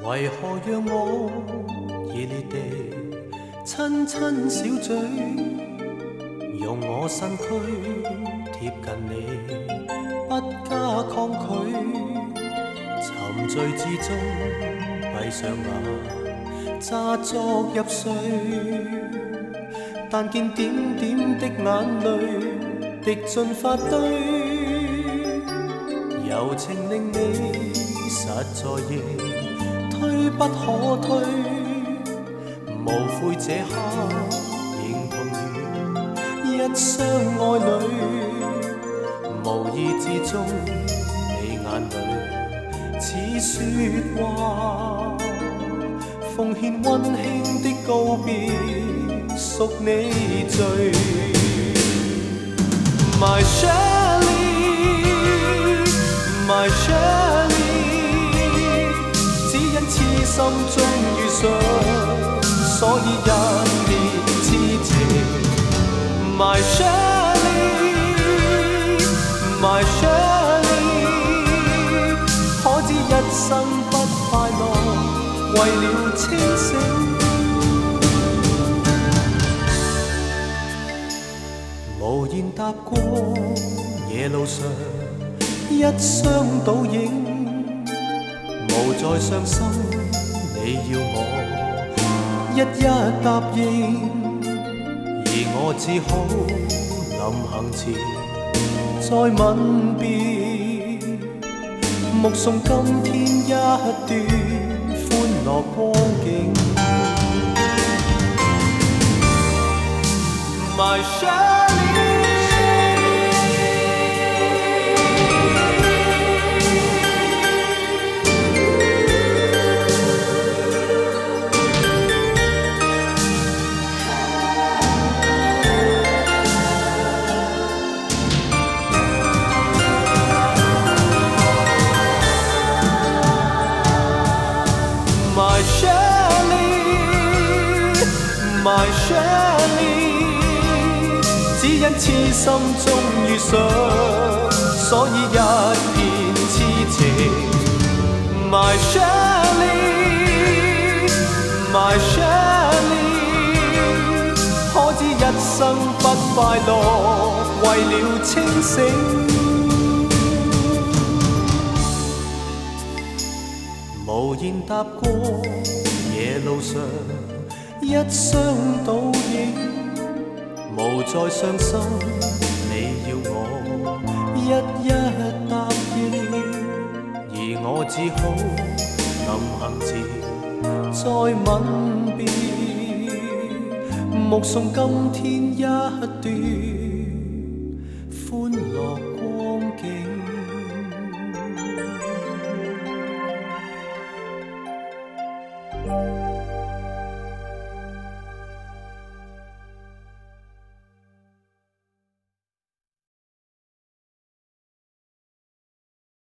为何让我热烈地亲亲小嘴，用我身躯贴近你，不加抗拒，沉醉之中闭上眼，乍作入睡，但见点点的眼泪滴进发堆，柔情令你实在亦推不可推，无悔这刻仍同于一雙愛侶，無意之中你眼裏似說話，奉獻溫馨的告別，屬你罪。My Shirley, My Shirley， 只因痴心中遇上，所以一見痴情。My Shirley, My Shirley， 可知一生不快樂，為了清醒。無言踏過夜路上，一雙倒影，無再傷心。你要我一一答應，而我只好臨行前再吻別，目送今天一段歡樂光景。My Shirley， My Shirley, My Shirley， 只因痴心中遇上，所以一見痴情。My Shirley, My Shirley， 可知一生不快樂，為了清醒。無言踏過夜路上，一雙倒影，無再傷心。你要我一一答應，而我只好臨行前再吻別，目送今天一段歡樂光景。